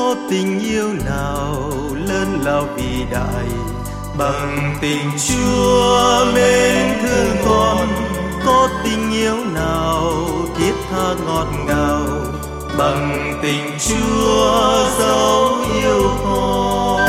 Có tình yêu nào lớn lao vĩ đại bằng tình Chúa mến thương con? Có tình yêu nào thiết tha ngọt ngào bằng tình Chúa dấu yêu con?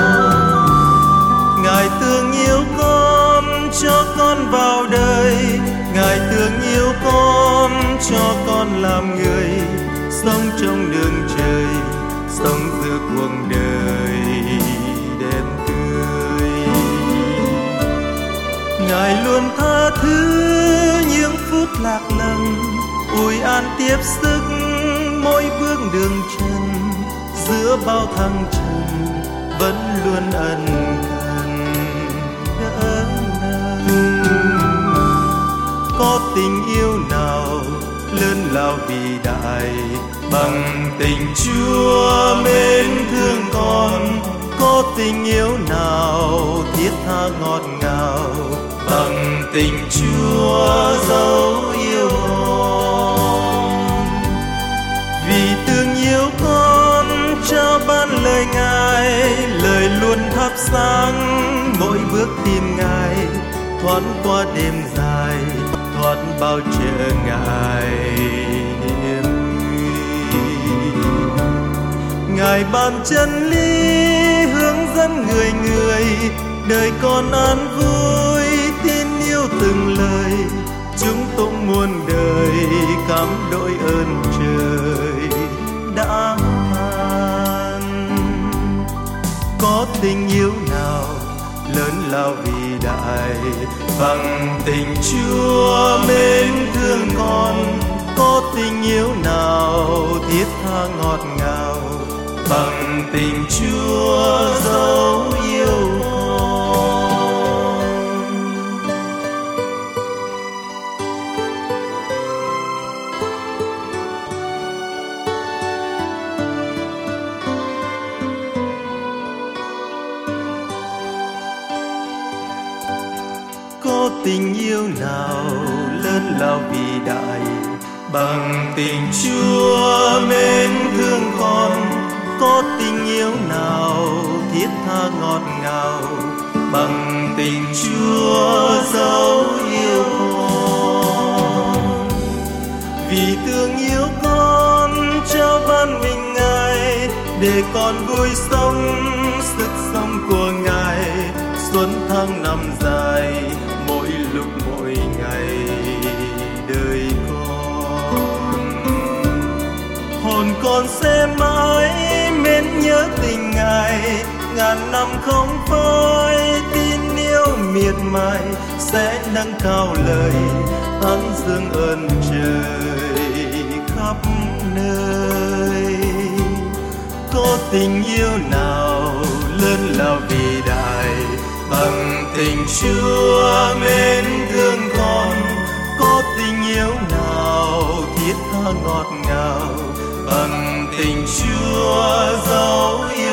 Ngài thương yêu con cho con vào đời, Ngài thương yêu con cho con làm người, sống trong đường trời, sống giữa cuộc đời đẹp tươi. Ngài luôn tha thứ những phút lạc lầm, ủi an tiếp sức mỗi bước đường chân. Giữa bao thăng trầm vẫn luôn ân cần đỡ nâng. Có tình yêu nào lớn lao vĩ đại bằng tình Chúa mến thương con? Có tình yêu nào thiết tha ngọt ngào bằng tình Chúa dấu yêu con? Vì thương yêu con trao ban lời Ngài, lời luôn thắp sáng mỗi bước tìm Ngài, thoát qua đêm dài, thoát bao trở ngại hiểm nguy. Ngài ban chân lý hướng dẫn người người, đời con an vui tin yêu từng lời. Chúng tụng muôn đời cảm đội ơn trời đã ban. Có tình yêu nào lớn lao vĩ đại bằng tình Chúa mến thương con? Có tình yêu nào thiết tha ngọt ngào bằng tình Chúa dấu yêu con? Có tình yêu nào lớn lao vĩ đại bằng tình Chúa mến thương con? Có tình yêu nào thiết tha ngọt ngào bằng tình Chúa dấu yêu con? Vì thương yêu con trao ban mình Ngài, để con vui sống sức sống của Ngài. Xuân tháng năm dài mỗi lúc mỗi ngày đời con, hồn con sẽ mãi mến nhớ tình Ngài. Ngàn năm không phai tin yêu miệt mài, sẽ nâng cao lời tán dương ơn trời khắp nơi. Có tình yêu nào lớn lao vĩ đại bằng tình Chúa mến thương con? Có tình yêu nào thiết tha ngọt ngào bằng tình Chúa dấu yêu